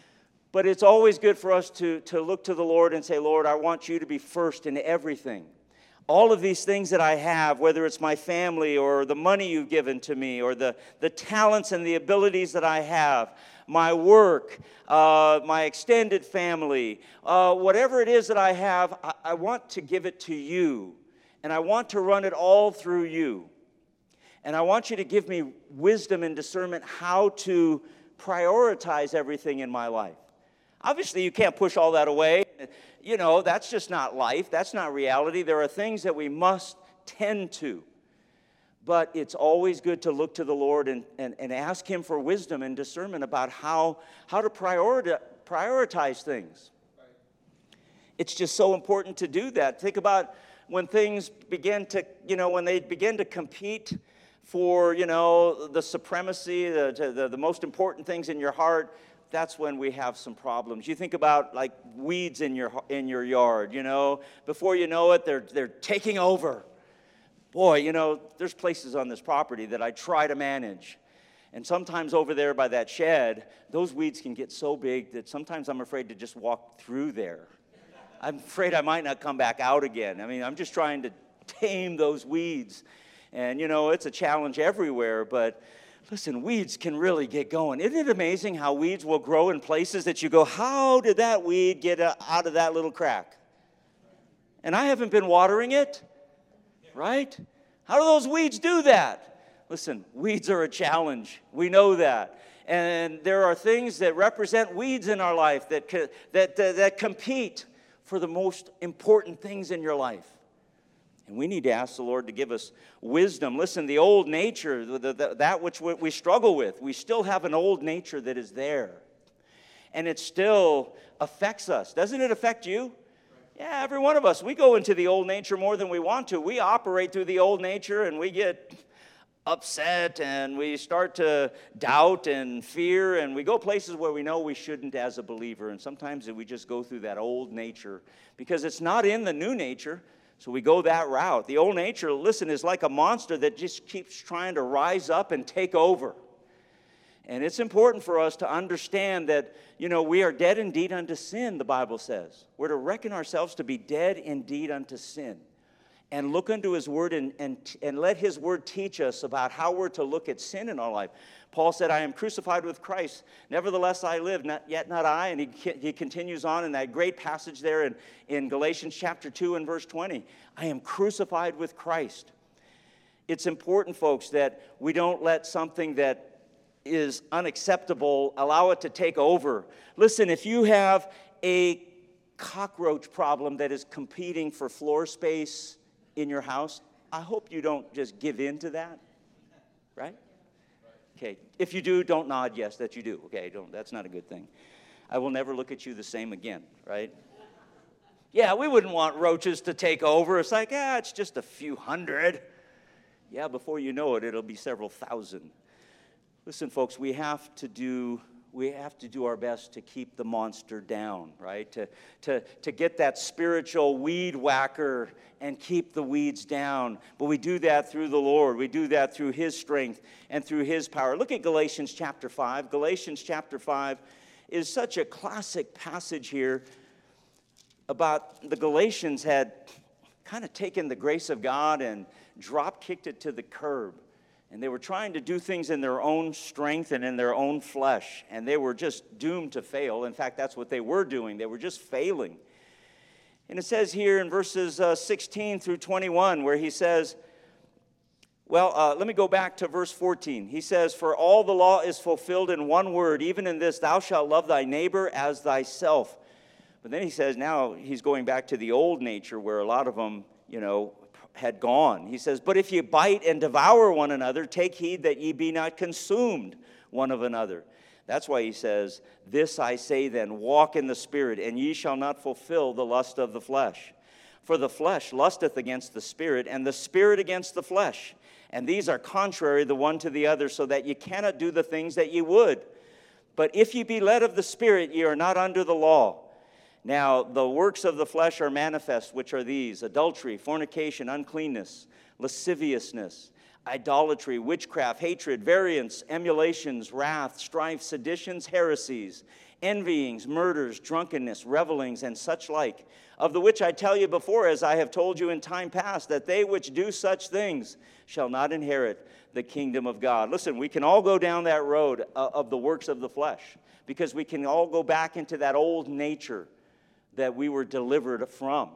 But it's always good for us to, to look to the Lord and say, Lord, I want you to be first in everything. All of these things that I have, whether it's my family or the money you've given to me or the, the talents and the abilities that I have, my work, uh, my extended family, uh, whatever it is that I have, I, I want to give it to you. And I want to run it all through you. And I want you to give me wisdom and discernment how to prioritize everything in my life. Obviously, you can't push all that away. You know, that's just not life. That's not reality. There are things that we must tend to. But it's always good to look to the Lord and, and, and ask Him for wisdom and discernment about how, how to prioritize, prioritize things. Right. It's just so important to do that. Think about when things begin to, you know, when they begin to compete for, you know, the supremacy, the, the, the most important things in your heart. That's when we have some problems. You think about like weeds in your in your yard, you know. Before you know it, they're they're taking over. Boy, you know, there's places on this property that I try to manage. And sometimes over there by that shed, those weeds can get so big that sometimes I'm afraid to just walk through there. I'm afraid I might not come back out again. I mean, I'm just trying to tame those weeds. And, you know, it's a challenge everywhere, but listen, weeds can really get going. Isn't it amazing how weeds will grow in places that you go, how did that weed get out of that little crack? And I haven't been watering it, right? How do those weeds do that? Listen, weeds are a challenge. We know that. And there are things that represent weeds in our life that, that, that, that compete for the most important things in your life. And we need to ask the Lord to give us wisdom. Listen, the old nature, the, the, that which we struggle with, we still have an old nature that is there. And it still affects us. Doesn't it affect you? Yeah, every one of us. We go into the old nature more than we want to. We operate through the old nature and we get upset and we start to doubt and fear. And we go places where we know we shouldn't as a believer. And sometimes we just go through that old nature because it's not in the new nature. So we go that route. The old nature, listen, is like a monster that just keeps trying to rise up and take over. And it's important for us to understand that, you know, we are dead indeed unto sin, the Bible says. We're to reckon ourselves to be dead indeed unto sin. And look unto his word and, and, and let his word teach us about how we're to look at sin in our life. Paul said, I am crucified with Christ. Nevertheless I live, not, yet not I. And he, he continues on in that great passage there in, in Galatians chapter two and verse twenty. I am crucified with Christ. It's important, folks, that we don't let something that is unacceptable allow it to take over. Listen, if you have a cockroach problem that is competing for floor space in your house, I hope you don't just give in to that, right? Okay, if you do, don't nod yes that you do. Okay, don't. That's not a good thing. I will never look at you the same again, right? Yeah, we wouldn't want roaches to take over. It's like, ah, it's just a few hundred. Yeah, before you know it, it'll be several thousand. Listen, folks, we have to do we have to do our best to keep the monster down, right? To, to, to get that spiritual weed whacker and keep the weeds down. But we do that through the Lord. We do that through his strength and through his power. Look at Galatians chapter five. Galatians chapter five is such a classic passage here about the Galatians had kind of taken the grace of God and drop-kicked it to the curb. And they were trying to do things in their own strength and in their own flesh. And they were just doomed to fail. In fact, that's what they were doing. They were just failing. And it says here in verses uh, sixteen through twenty-one where he says, well, uh, let me go back to verse fourteen. He says, for all the law is fulfilled in one word, even in this, thou shalt love thy neighbor as thyself. But then he says, now he's going back to the old nature where a lot of them, you know, had gone. He says, but if ye bite and devour one another, take heed that ye be not consumed one of another. That's why he says, this I say then, walk in the Spirit, and ye shall not fulfill the lust of the flesh. For the flesh lusteth against the Spirit, and the Spirit against the flesh. And these are contrary the one to the other, so that ye cannot do the things that ye would. But if ye be led of the Spirit, ye are not under the law. Now, the works of the flesh are manifest, which are these: adultery, fornication, uncleanness, lasciviousness, idolatry, witchcraft, hatred, variance, emulations, wrath, strife, seditions, heresies, envyings, murders, drunkenness, revelings, and such like, of the which I tell you before, as I have told you in time past, that they which do such things shall not inherit the kingdom of God. Listen, we can all go down that road of the works of the flesh, because we can all go back into that old nature that we were delivered from.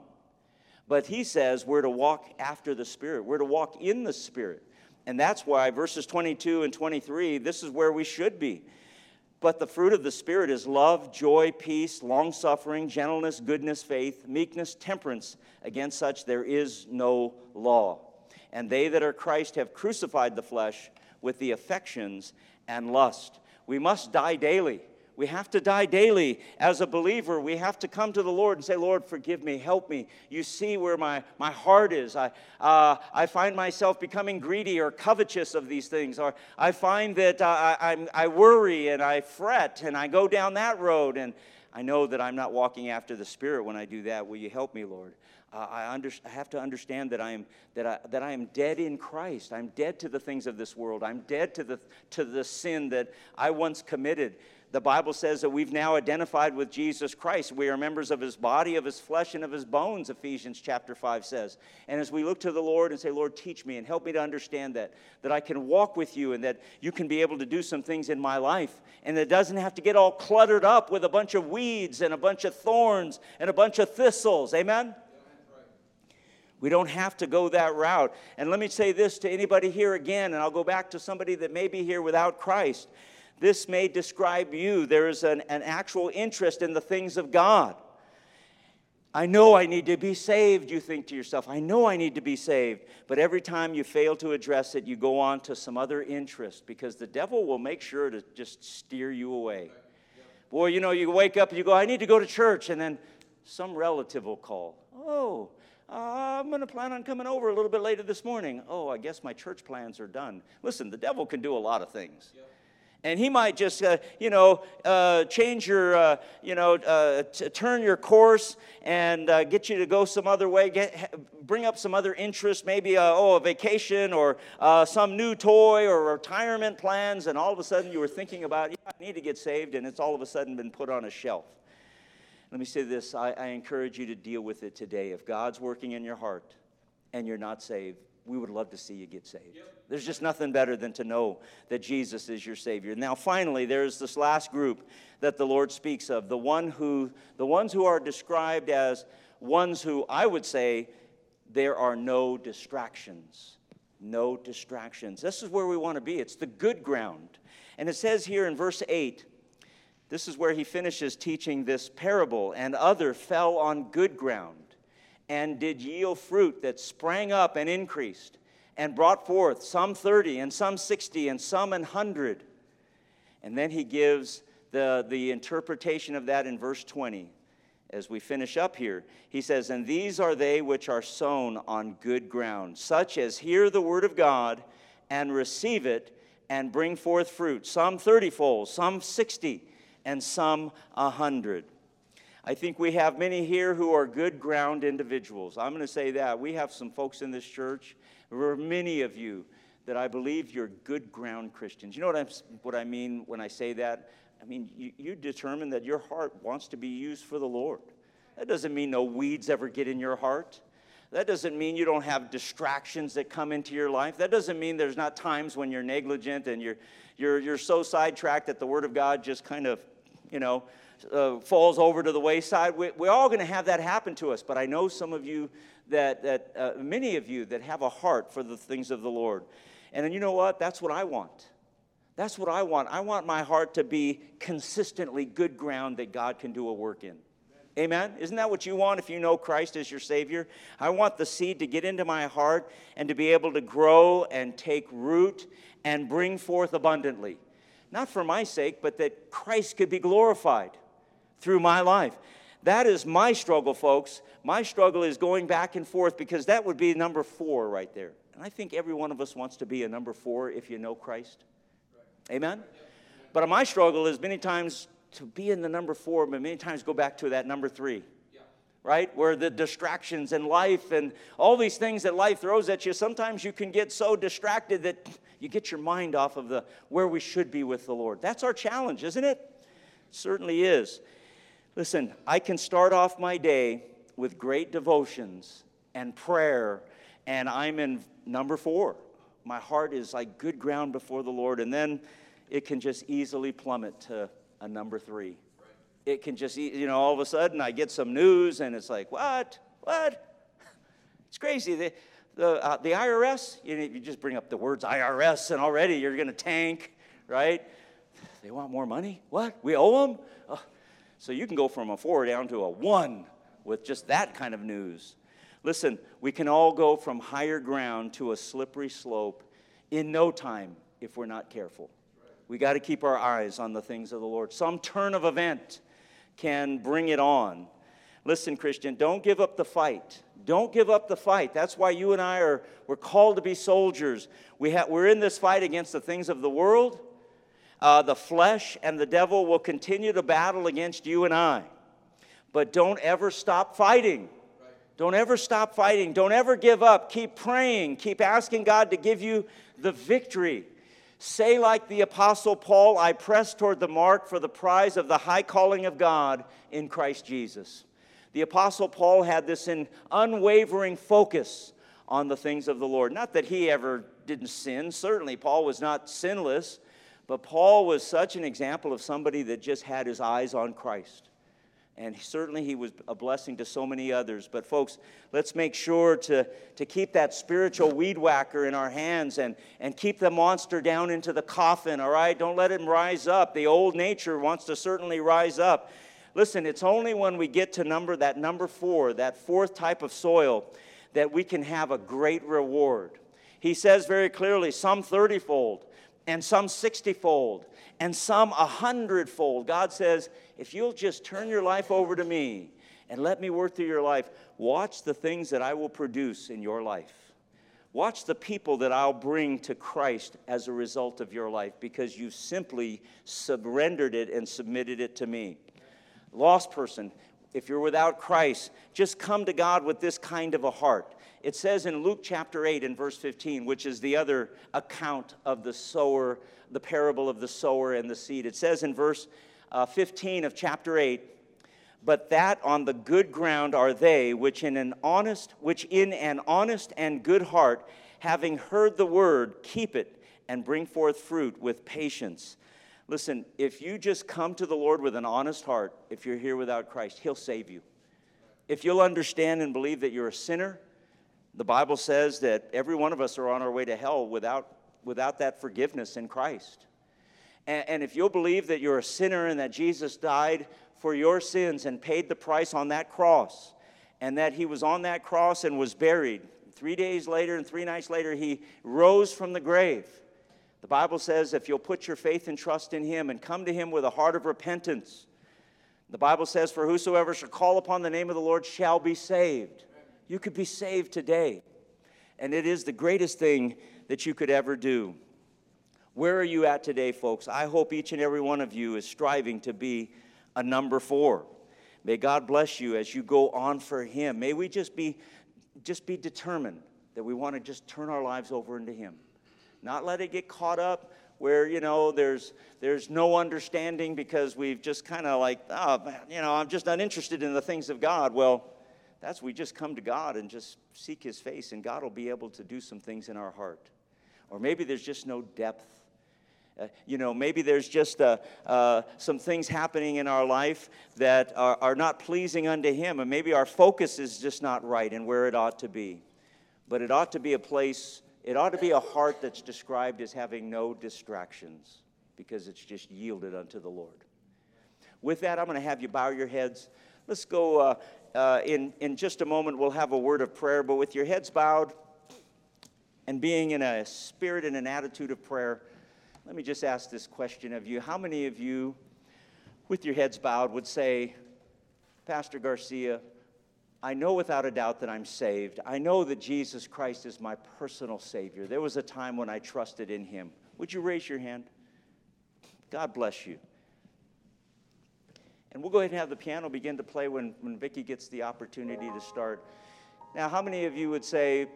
But he says we're to walk after the Spirit. We're to walk in the Spirit. And that's why verses twenty-two and twenty-three, this is where we should be. But the fruit of the Spirit is love, joy, peace, long-suffering, gentleness, goodness, faith, meekness, temperance. Against such there is no law. And they that are Christ have crucified the flesh with the affections and lust. We must die daily. We have to die daily. As a believer, we have to come to the Lord and say, Lord, forgive me, help me. You see where my, my heart is. I, uh, I find myself becoming greedy or covetous of these things. Or I find that uh, I, I'm, I worry and I fret and I go down that road. And I know that I'm not walking after the Spirit when I do that. Will you help me, Lord? Uh, I, under, I have to understand that I am that I, that I am dead in Christ. I'm dead to the things of this world. I'm dead to the to the sin that I once committed. The Bible says that we've now identified with Jesus Christ. We are members of his body, of his flesh, and of his bones, Ephesians chapter five says. And as we look to the Lord and say, Lord, teach me and help me to understand that, that I can walk with you and that you can be able to do some things in my life. And it doesn't have to get all cluttered up with a bunch of weeds and a bunch of thorns and a bunch of thistles. Amen? We don't have to go that route. And let me say this to anybody here again, and I'll go back to somebody that may be here without Christ. This may describe you. There is an, an actual interest in the things of God. I know I need to be saved, you think to yourself. I know I need to be saved. But every time you fail to address it, you go on to some other interest, because the devil will make sure to just steer you away. Boy, you know, you wake up and you go, I need to go to church, and then some relative will call. Oh, Uh, I'm going to plan on coming over a little bit later this morning. Oh, I guess my church plans are done. Listen, the devil can do a lot of things. Yep. And he might just, uh, you know, uh, change your, uh, you know, uh, t- turn your course and uh, get you to go some other way, get, bring up some other interest, maybe, uh, oh, a vacation or uh, some new toy or retirement plans, and all of a sudden you were thinking about, yeah, I need to get saved, and it's all of a sudden been put on a shelf. Let me say this, I, I encourage you to deal with it today. If God's working in your heart and you're not saved, we would love to see you get saved. Yep. There's just nothing better than to know that Jesus is your Savior. Now, finally, there's this last group that the Lord speaks of, the one who, the ones who are described as ones who, I would say, there are no distractions. No distractions. This is where we want to be. It's the good ground. And it says here in verse eight, this is where he finishes teaching this parable, and other fell on good ground, and did yield fruit that sprang up and increased, and brought forth some thirty, and some sixty, and some an hundred. And then he gives the, the interpretation of that in verse twenty. As we finish up here, he says, and these are they which are sown on good ground, such as hear the word of God, and receive it, and bring forth fruit, some thirtyfold, some sixty, and some a hundred. I think we have many here who are good ground individuals. I'm going to say that. We have some folks in this church, there are many of you that I believe you're good ground Christians. You know what, I'm, what I mean when I say that? I mean, you, you determine that your heart wants to be used for the Lord. That doesn't mean no weeds ever get in your heart. That doesn't mean you don't have distractions that come into your life. That doesn't mean there's not times when you're negligent and you're, you're, you're so sidetracked that the Word of God just kind of, you know, uh, falls over to the wayside. We, we're all going to have that happen to us. But I know some of you that, that uh, many of you that have a heart for the things of the Lord. And you know what? That's what I want. That's what I want. I want my heart to be consistently good ground that God can do a work in. Amen? Isn't that what you want if you know Christ as your Savior? I want the seed to get into my heart and to be able to grow and take root and bring forth abundantly. Not for my sake, but that Christ could be glorified through my life. That is my struggle, folks. My struggle is going back and forth because that would be number four right there. And I think every one of us wants to be a number four if you know Christ. Amen? But my struggle is many times to be in the number four, but many times go back to that number three. Yeah. Right? Where the distractions and life and all these things that life throws at you, sometimes you can get so distracted that you get your mind off of the where we should be with the Lord. That's our challenge, isn't it? It certainly is. Listen, I can start off my day with great devotions and prayer, and I'm in number four. My heart is like good ground before the Lord, and then it can just easily plummet to a number three. Right. It can just, you know, all of a sudden I get some news, and it's like, what? What? It's crazy. The, the, uh, the I R S, you, you just bring up the words I R S, and already you're going to tank, right? They want more money? What? We owe them? Oh. So you can go from a four down to a one with just that kind of news. Listen, we can all go from higher ground to a slippery slope in no time if we're not careful. We got to keep our eyes on the things of the Lord. Some turn of event can bring it on. Listen, Christian, don't give up the fight. Don't give up the fight. That's why you and I are we're called to be soldiers. We have, we're in this fight against the things of the world. Uh, the flesh and the devil will continue to battle against you and I. But don't ever stop fighting. Don't ever stop fighting. Don't ever give up. Keep praying. Keep asking God to give you the victory. Say like the Apostle Paul, I press toward the mark for the prize of the high calling of God in Christ Jesus. The Apostle Paul had this in unwavering focus on the things of the Lord. Not that he ever didn't sin. Certainly, Paul was not sinless. But Paul was such an example of somebody that just had his eyes on Christ. And certainly he was a blessing to so many others. But folks, let's make sure to, to keep that spiritual weed whacker in our hands and, and keep the monster down into the coffin, all right? Don't let him rise up. The old nature wants to certainly rise up. Listen, it's only when we get to number that number four, that fourth type of soil, that we can have a great reward. He says very clearly, some thirty-fold, and some sixty-fold, and some a hundredfold. God says, if you'll just turn your life over to me and let me work through your life, watch the things that I will produce in your life. Watch the people that I'll bring to Christ as a result of your life, because you simply surrendered it and submitted it to me. Lost person, if you're without Christ, just come to God with this kind of a heart. It says in Luke chapter eight and verse fifteen, which is the other account of the sower, the parable of the sower and the seed. It says in verse uh, fifteen of chapter eight, but that on the good ground are they which in an honest, which in an honest and good heart, having heard the word, keep it and bring forth fruit with patience. Listen, if you just come to the Lord with an honest heart, if you're here without Christ, He'll save you. If you'll understand and believe that you're a sinner, the Bible says that every one of us are on our way to hell without, without that forgiveness in Christ. And, and if you'll believe that you're a sinner and that Jesus died for your sins and paid the price on that cross, and that He was on that cross and was buried. Three days later and three nights later, He rose from the grave. The Bible says if you'll put your faith and trust in Him and come to Him with a heart of repentance, the Bible says, for whosoever shall call upon the name of the Lord shall be saved. You could be saved today. And it is the greatest thing that you could ever do. Where are you at today, folks? I hope each and every one of you is striving to be a number four. May God bless you as you go on for Him. May we just be, just be determined that we want to just turn our lives over into Him. Not let it get caught up where, you know, there's, there's no understanding because we've just kind of like, oh, you know, I'm just not interested in the things of God. Well, that's we just come to God and just seek His face, and God will be able to do some things in our heart. Or maybe there's just no depth. Uh, you know, maybe there's just uh, uh, some things happening in our life that are, are not pleasing unto Him, and maybe our focus is just not right and where it ought to be. But it ought to be a place, it ought to be a heart that's described as having no distractions, because it's just yielded unto the Lord. With that, I'm going to have you bow your heads. Let's go, uh, uh, in, in just a moment, we'll have a word of prayer, but with your heads bowed and being in a spirit and an attitude of prayer, let me just ask this question of you. How many of you, with your heads bowed, would say, Pastor Garcia, I know without a doubt that I'm saved. I know that Jesus Christ is my personal Savior. There was a time when I trusted in Him. Would you raise your hand? God bless you. And we'll go ahead and have the piano begin to play when, when Vicki gets the opportunity to start. Now, how many of you would say,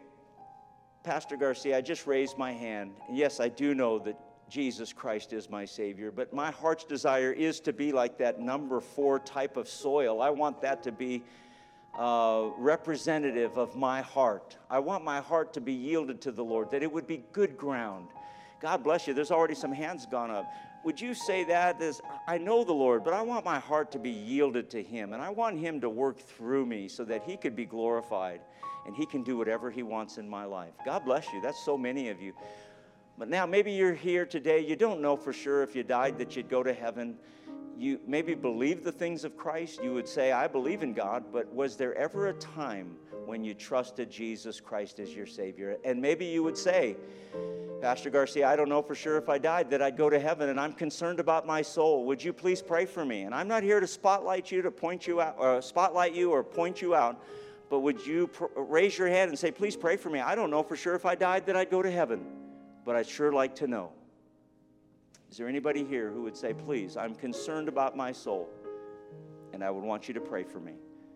Pastor Garcia, I just raised my hand. And yes, I do know that Jesus Christ is my Savior, but my heart's desire is to be like that number four type of soil. I want that to be uh, representative of my heart. I want my heart to be yielded to the Lord, that it would be good ground. God bless you. There's already some hands gone up. Would you say that? As, I know the Lord, but I want my heart to be yielded to Him, and I want Him to work through me so that He could be glorified, and He can do whatever He wants in my life. God bless you. That's so many of you. But now maybe you're here today, you don't know for sure if you died that you'd go to heaven. You maybe believe the things of Christ. You would say, I believe in God, but was there ever a time when you trusted Jesus Christ as your Savior? And maybe you would say, Pastor Garcia, I don't know for sure if I died that I'd go to heaven, and I'm concerned about my soul. Would you please pray for me? And I'm not here to spotlight you, to point you out, or spotlight you or point you out, but would you pr- raise your hand and say, please pray for me. I don't know for sure if I died that I'd go to heaven, but I'd sure like to know. Is there anybody here who would say, please, I'm concerned about my soul, and I would want you to pray for me?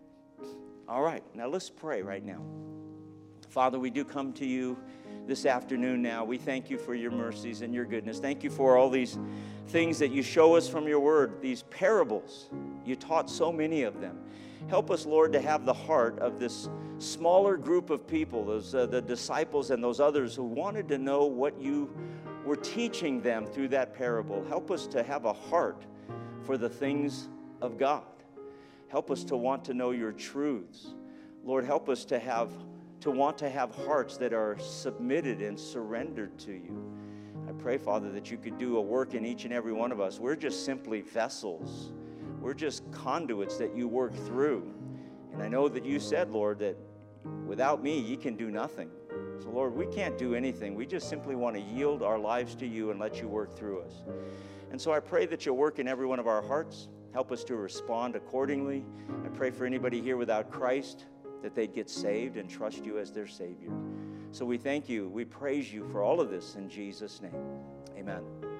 All right, now let's pray right now. Father, we do come to you this afternoon now. We thank you for your mercies and your goodness. Thank you for all these things that you show us from your word, these parables. You taught so many of them. Help us, Lord, to have the heart of this smaller group of people, those uh, the disciples and those others who wanted to know what you were teaching them through that parable. Help us to have a heart for the things of God. Help us to want to know your truths. Lord, help us to have to want to have hearts that are submitted and surrendered to you. I pray, Father, that you could do a work in each and every one of us. We're just simply vessels. We're just conduits that you work through. And I know that you said, Lord, that without me, you can do nothing. So, Lord, we can't do anything. We just simply want to yield our lives to you and let you work through us. And so I pray that you'll work in every one of our hearts. Help us to respond accordingly. I pray for anybody here without Christ, that they'd get saved and trust you as their Savior. So we thank you. We praise you for all of this in Jesus' name. Amen.